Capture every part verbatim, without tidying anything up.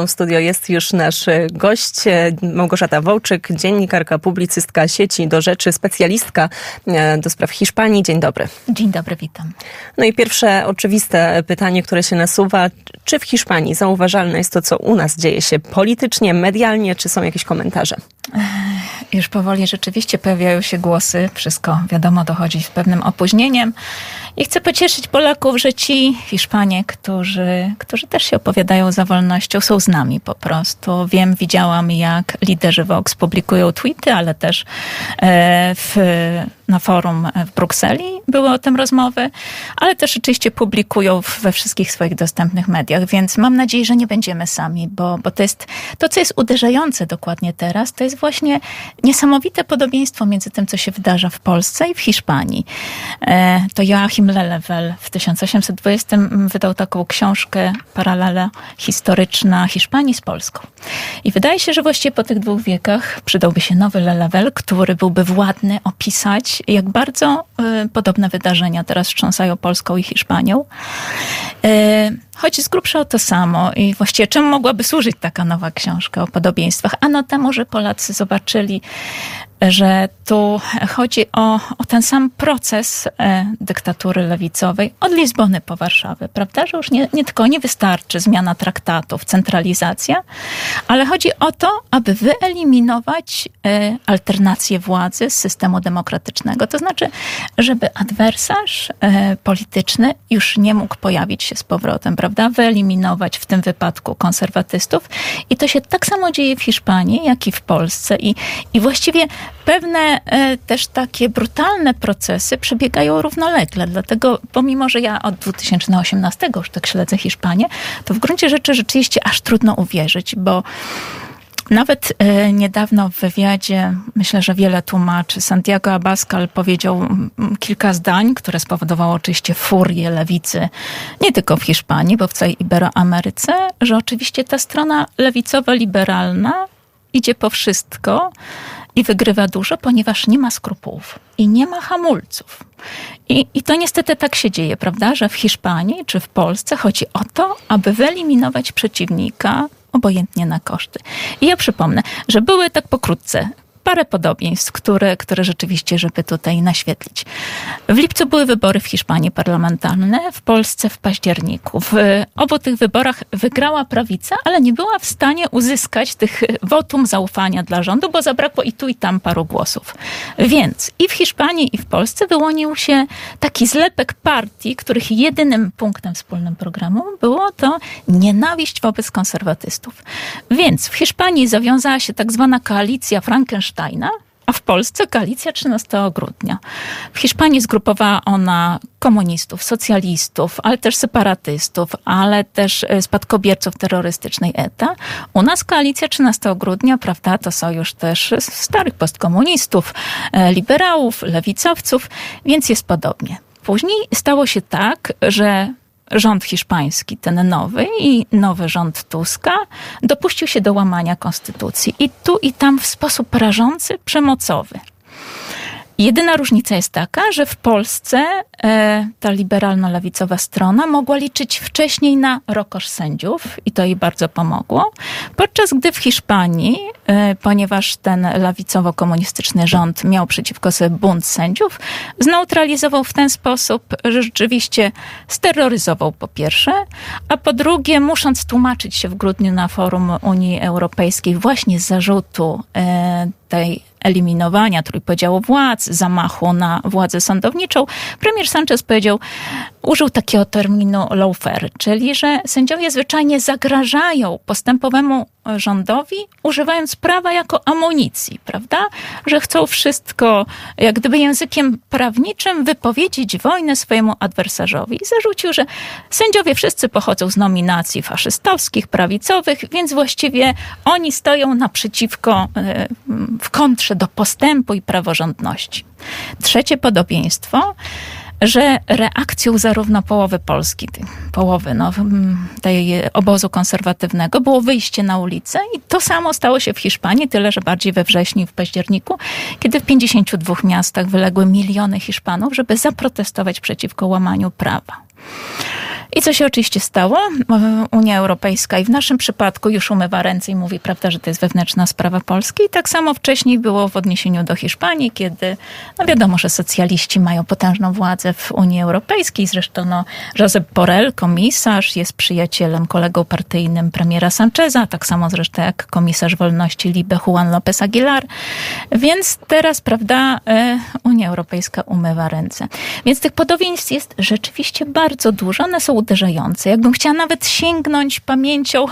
mną w studio jest już nasz gość, Małgorzata Wołczyk, dziennikarka, publicystka sieci Do Rzeczy, specjalistka do spraw Hiszpanii. Dzień dobry. Dzień dobry, witam. No i pierwsze oczywiste pytanie, które się nasuwa. Czy w Hiszpanii zauważalne jest to, co u nas dzieje się politycznie, medialnie, czy są jakieś komentarze? Już powoli rzeczywiście pojawiają się głosy. Wszystko, wiadomo, dochodzi z pewnym opóźnieniem. I chcę pocieszyć Polaków, że ci Hiszpanie, którzy, którzy też się opowiadają za wolnością, są z nami po prostu. Wiem, widziałam, jak liderzy Vox publikują tweety, ale też w, na forum w Brukseli były o tym rozmowy, ale też oczywiście publikują we wszystkich swoich dostępnych mediach, więc mam nadzieję, że nie będziemy sami, bo, bo to jest to, co jest uderzające dokładnie teraz, to jest właśnie niesamowite podobieństwo między tym, co się wydarza w Polsce i w Hiszpanii. To Joachim Lelewel w tysiąc osiemset dwudziestym wydał taką książkę Paralela historyczna Hiszpanii z Polską. I wydaje się, że właściwie po tych dwóch wiekach przydałby się nowy Lelewel, który byłby władny opisać, jak bardzo y, podobne wydarzenia teraz wstrząsają Polską i Hiszpanią. Y, chodzi z grubsza o to samo i właściwie czemu mogłaby służyć taka nowa książka o podobieństwach? Ano temu, że Polacy zobaczyli, że tu chodzi o, o ten sam proces e, dyktatury lewicowej od Lizbony po Warszawę, prawda? Że już nie, nie tylko nie wystarczy zmiana traktatów, centralizacja, ale chodzi o to, aby wyeliminować e, alternację władzy z systemu demokratycznego. To znaczy, żeby adwersarz e, polityczny już nie mógł pojawić się z powrotem, prawda? Wyeliminować w tym wypadku konserwatystów. I to się tak samo dzieje w Hiszpanii, jak i w Polsce. I, i właściwie pewne e, też takie brutalne procesy przebiegają równolegle. Dlatego, pomimo że ja od dwa tysiące osiemnastego już tak śledzę Hiszpanię, to w gruncie rzeczy rzeczywiście aż trudno uwierzyć, bo nawet e, niedawno w wywiadzie, myślę, że wiele tłumaczy, Santiago Abascal powiedział kilka zdań, które spowodowało oczywiście furię lewicy, nie tylko w Hiszpanii, bo w całej Iberoameryce, że oczywiście ta strona lewicowo-liberalna idzie po wszystko i wygrywa dużo, ponieważ nie ma skrupułów i nie ma hamulców. I, I to niestety tak się dzieje, prawda, że w Hiszpanii czy w Polsce chodzi o to, aby wyeliminować przeciwnika obojętnie na koszty. I ja przypomnę, że były tak pokrótce parę podobieństw, które, które rzeczywiście, żeby tutaj naświetlić. W lipcu były wybory w Hiszpanii parlamentarne, w Polsce w październiku. W obu tych wyborach wygrała prawica, ale nie była w stanie uzyskać tych wotum zaufania dla rządu, bo zabrakło i tu i tam paru głosów. Więc i w Hiszpanii i w Polsce wyłonił się taki zlepek partii, których jedynym punktem wspólnym programu było to nienawiść wobec konserwatystów. Więc w Hiszpanii zawiązała się tak zwana koalicja Frankensteina, a w Polsce koalicja trzynastego grudnia. W Hiszpanii zgrupowała ona komunistów, socjalistów, ale też separatystów, ale też spadkobierców terrorystycznej E T A. U nas koalicja trzynastego grudnia, prawda, to sojusz też starych postkomunistów, liberałów, lewicowców, więc jest podobnie. Później stało się tak, że rząd hiszpański, ten nowy i nowy rząd Tuska dopuścił się do łamania konstytucji. I tu i tam w sposób rażący, przemocowy. Jedyna różnica jest taka, że w Polsce e, ta liberalno-lewicowa strona mogła liczyć wcześniej na rokosz sędziów i to jej bardzo pomogło. Podczas gdy w Hiszpanii, e, ponieważ ten lewicowo-komunistyczny rząd miał przeciwko sobie bunt sędziów, zneutralizował w ten sposób, że rzeczywiście steroryzował po pierwsze, a po drugie, musząc tłumaczyć się w grudniu na forum Unii Europejskiej właśnie z zarzutu e, tej eliminowania trójpodziału władz, zamachu na władzę sądowniczą, premier Sanchez powiedział, użył takiego terminu lawfare, czyli że sędziowie zwyczajnie zagrażają postępowemu rządowi, używając prawa jako amunicji, prawda? Że chcą wszystko, jak gdyby językiem prawniczym, wypowiedzieć wojnę swojemu adwersarzowi. I zarzucił, że sędziowie wszyscy pochodzą z nominacji faszystowskich, prawicowych, więc właściwie oni stoją naprzeciwko, w kontrze do postępu i praworządności. Trzecie podobieństwo, że reakcją zarówno połowy Polski, tej, połowy no, tej obozu konserwatywnego było wyjście na ulicę i to samo stało się w Hiszpanii, tyle że bardziej we wrześniu i w październiku, kiedy w pięćdziesięciu dwóch miastach wyległy miliony Hiszpanów, żeby zaprotestować przeciwko łamaniu prawa. I co się oczywiście stało? Unia Europejska i w naszym przypadku już umywa ręce i mówi, prawda, że to jest wewnętrzna sprawa Polski. I tak samo wcześniej było w odniesieniu do Hiszpanii, kiedy, no wiadomo, że socjaliści mają potężną władzę w Unii Europejskiej. Zresztą no, Josep Borrell, komisarz, jest przyjacielem, kolegą partyjnym premiera Sancheza, tak samo zresztą jak komisarz wolności Libe Juan López Aguilar. Więc teraz, prawda, Unia Europejska umywa ręce. Więc tych podobieństw jest rzeczywiście bardzo dużo. One są uderzające. Jakbym chciała nawet sięgnąć pamięcią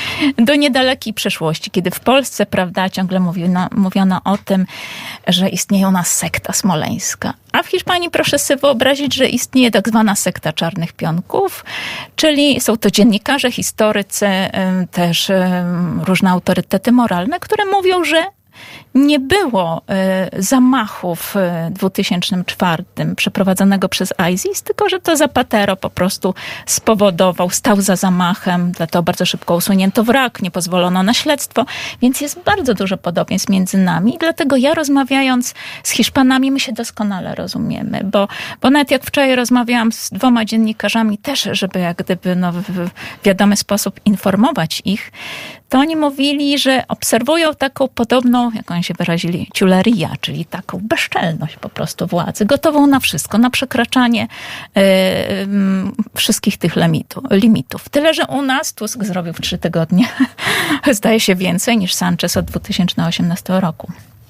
do niedalekiej przeszłości, kiedy w Polsce, prawda, ciągle mówiono, mówiono o tym, że istnieje u nas sekta smoleńska. A w Hiszpanii proszę sobie wyobrazić, że istnieje tak zwana sekta czarnych pionków, czyli są to dziennikarze, historycy, też różne autorytety moralne, które mówią, że nie było y, zamachu w dwa tysiące czwartym przeprowadzonego przez ISIS, tylko że to Zapatero po prostu spowodował, stał za zamachem, dlatego bardzo szybko usunięto wrak, nie pozwolono na śledztwo, więc jest bardzo dużo podobieństw między nami i dlatego ja rozmawiając z Hiszpanami, my się doskonale rozumiemy, bo, bo nawet jak wczoraj rozmawiałam z dwoma dziennikarzami też, żeby jak gdyby no, w wiadomy sposób informować ich, to oni mówili, że obserwują taką podobną, jak oni się wyrazili, ciuleria, czyli taką bezczelność po prostu władzy, gotową na wszystko, na przekraczanie y, y, wszystkich tych limitu, limitów. Tyle, że u nas Tusk zrobił w trzy tygodnie, zdaje się więcej niż Sanchez od dwa tysiące osiemnastego roku.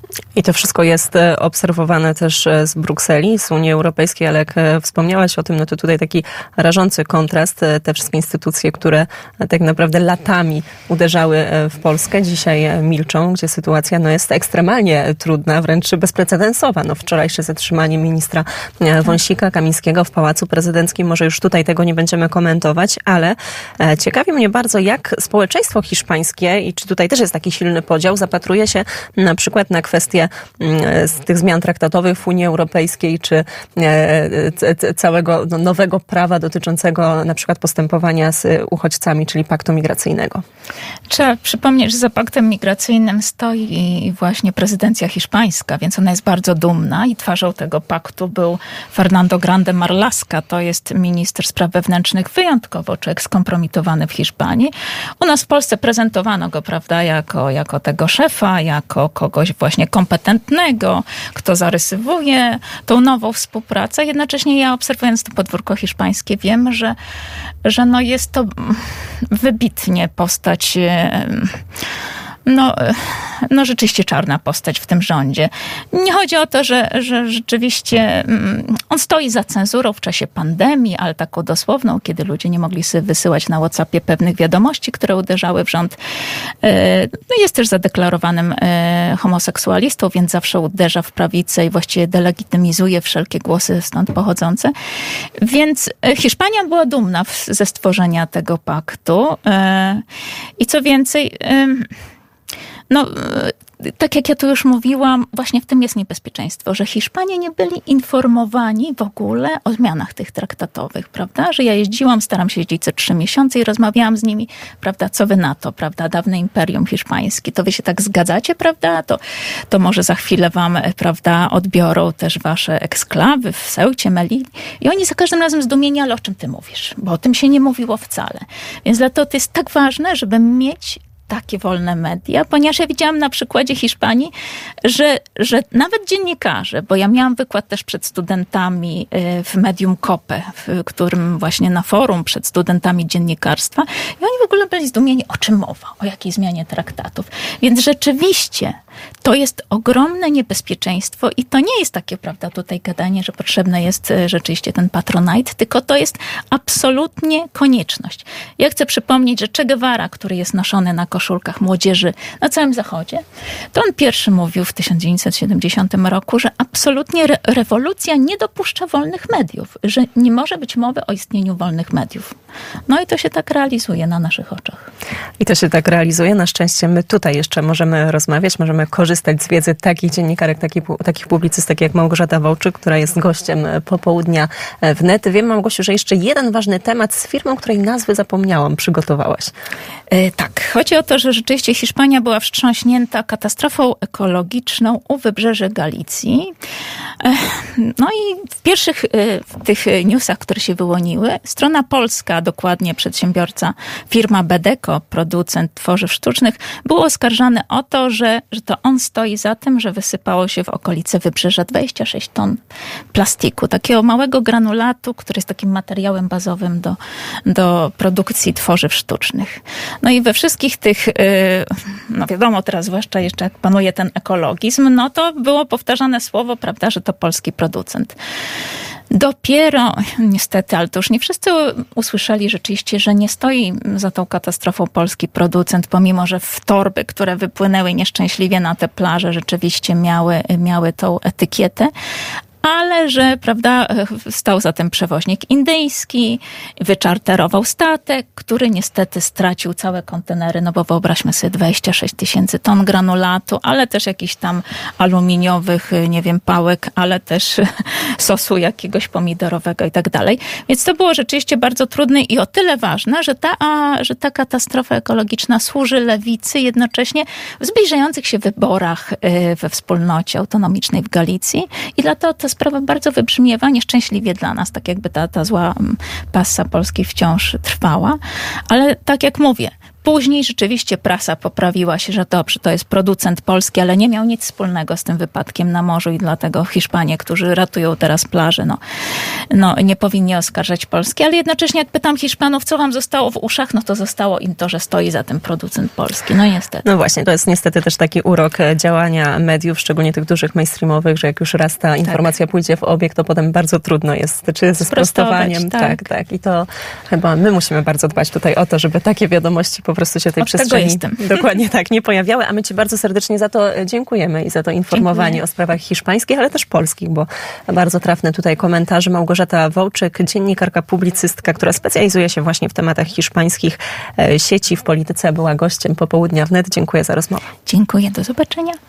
I to wszystko jest obserwowane też z Brukseli, z Unii Europejskiej, ale jak wspomniałaś o tym, no to tutaj taki rażący kontrast. Te wszystkie instytucje, które tak naprawdę latami uderzały w Polskę, dzisiaj milczą, gdzie sytuacja no, jest ekstremalnie trudna, wręcz bezprecedensowa. No, wczorajsze zatrzymanie ministra Wąsika, Kamińskiego w Pałacu Prezydenckim, może już tutaj tego nie będziemy komentować, ale ciekawi mnie bardzo, jak społeczeństwo hiszpańskie i czy tutaj też jest taki silny podział, zapatruje się na przykład na kwestię z tych zmian traktatowych w Unii Europejskiej, czy całego nowego prawa dotyczącego na przykład postępowania z uchodźcami, czyli paktu migracyjnego. Trzeba przypomnieć, że za paktem migracyjnym stoi właśnie prezydencja hiszpańska, więc ona jest bardzo dumna i twarzą tego paktu był Fernando Grande Marlaska, to jest minister spraw wewnętrznych wyjątkowo człowiek skompromitowany w Hiszpanii. U nas w Polsce prezentowano go, prawda, jako, jako tego szefa, jako kogoś właśnie kompetentnego, kto zarysowuje tą nową współpracę. Jednocześnie ja obserwując to podwórko hiszpańskie wiem, że, że no jest to wybitnie postać no, no rzeczywiście czarna postać w tym rządzie. Nie chodzi o to, że, że rzeczywiście on stoi za cenzurą w czasie pandemii, ale taką dosłowną, kiedy ludzie nie mogli sobie wysyłać na WhatsAppie pewnych wiadomości, które uderzały w rząd. No jest też zadeklarowanym homoseksualistą, więc zawsze uderza w prawicę i właściwie delegitymizuje wszelkie głosy stąd pochodzące. Więc Hiszpania była dumna ze stworzenia tego paktu. I co więcej, no, tak jak ja tu już mówiłam, właśnie w tym jest niebezpieczeństwo, że Hiszpanie nie byli informowani w ogóle o zmianach tych traktatowych, prawda? Że ja jeździłam, staram się jeździć co trzy miesiące i rozmawiałam z nimi, prawda, co wy na to, prawda? Dawne imperium hiszpańskie, to wy się tak zgadzacie, prawda? To, to może za chwilę wam, prawda, odbiorą też wasze eksklawy w Ceucie, Melilli. I oni za każdym razem zdumieni, ale o czym ty mówisz? Bo o tym się nie mówiło wcale. Więc dlatego to jest tak ważne, żeby mieć takie wolne media, ponieważ ja widziałam na przykładzie Hiszpanii, że, że nawet dziennikarze, bo ja miałam wykład też przed studentami w Medium COPE, w którym właśnie na forum przed studentami dziennikarstwa i oni w ogóle byli zdumieni, o czym mowa, o jakiej zmianie traktatów. Więc rzeczywiście to jest ogromne niebezpieczeństwo i to nie jest takie, prawda, tutaj gadanie, że potrzebny jest rzeczywiście ten patronite, tylko to jest absolutnie konieczność. Ja chcę przypomnieć, że Che Guevara, który jest noszony na koszulkach młodzieży na całym Zachodzie, to on pierwszy mówił w tysiąc dziewięćset siedemdziesiątym roku, że absolutnie re- rewolucja nie dopuszcza wolnych mediów, że nie może być mowy o istnieniu wolnych mediów. No i to się tak realizuje na naszych oczach. I to się tak realizuje. Na szczęście my tutaj jeszcze możemy rozmawiać, możemy korzystać z wiedzy takich dziennikarek, takich, takich publicystek jak Małgorzata Wołczyk, która jest gościem Popołudnia Wnet. Wiem, Małgosiu, że jeszcze jeden ważny temat z firmą, której nazwy zapomniałam, przygotowałaś. E, tak, chodzi o to, że rzeczywiście Hiszpania była wstrząśnięta katastrofą ekologiczną u wybrzeży Galicji. E, no i w pierwszych e, w tych newsach, które się wyłoniły, strona polska, dokładnie przedsiębiorca, firma Bedeco, producent tworzyw sztucznych, był oskarżany o to, że, że to on stoi za tym, że wysypało się w okolice wybrzeża dwadzieścia sześć ton plastiku, takiego małego granulatu, który jest takim materiałem bazowym do, do produkcji tworzyw sztucznych. No i we wszystkich tych, no wiadomo teraz, zwłaszcza jeszcze jak panuje ten ekologizm, no to było powtarzane słowo, prawda, że to polski producent. Dopiero, niestety, ale to już nie wszyscy usłyszeli rzeczywiście, że nie stoi za tą katastrofą polski producent, pomimo że w torby, które wypłynęły nieszczęśliwie na te plaże, rzeczywiście miały, miały tą etykietę. Ale że, prawda, stał za tym przewoźnik indyjski, wyczarterował statek, który niestety stracił całe kontenery, no bo wyobraźmy sobie dwadzieścia sześć tysięcy ton granulatu, ale też jakichś tam aluminiowych, nie wiem, pałek, ale też sosu jakiegoś pomidorowego i tak dalej. Więc to było rzeczywiście bardzo trudne i o tyle ważne, że ta, a, że ta katastrofa ekologiczna służy lewicy jednocześnie w zbliżających się wyborach we wspólnocie autonomicznej w Galicji i dlatego to sprawa bardzo wybrzmiewa, nieszczęśliwie dla nas, tak jakby ta, ta zła passa Polski wciąż trwała. Ale tak jak mówię, później rzeczywiście prasa poprawiła się, że dobrze, to jest producent polski, ale nie miał nic wspólnego z tym wypadkiem na morzu i dlatego Hiszpanie, którzy ratują teraz plaże, no, no nie powinni oskarżać Polski, ale jednocześnie jak pytam Hiszpanów, co wam zostało w uszach, no to zostało im to, że stoi za tym producent polski. No niestety. No właśnie, to jest niestety też taki urok działania mediów, szczególnie tych dużych mainstreamowych, że jak już raz ta informacja tak. pójdzie w obieg, to potem bardzo trudno jest, czy ze sprostowaniem. Tak. tak, tak. I to chyba my musimy bardzo dbać tutaj o to, żeby takie wiadomości po prostu się tej Od przestrzeni dokładnie tak nie pojawiały, a my ci bardzo serdecznie za to dziękujemy i za to informowanie Dziękuję. o sprawach hiszpańskich, ale też polskich, bo bardzo trafne tutaj komentarze. Małgorzata Wołczyk, dziennikarka, publicystka, która specjalizuje się właśnie w tematach hiszpańskich, sieci w polityce, była gościem Popołudnia Wnet. Dziękuję za rozmowę. Dziękuję, do zobaczenia.